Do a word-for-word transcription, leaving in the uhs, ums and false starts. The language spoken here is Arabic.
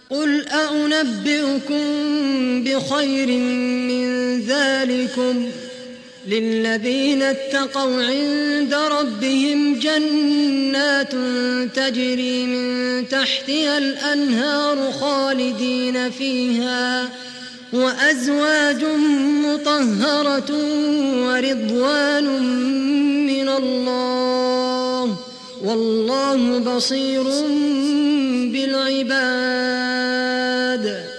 قل أنبئكم بخير من ذلكم للذين اتقوا عند ربهم جنات تجري من تحتها الأنهار خالدين فيها وأزواج مطهرة ورضوان من الله والله بصير بالعباد.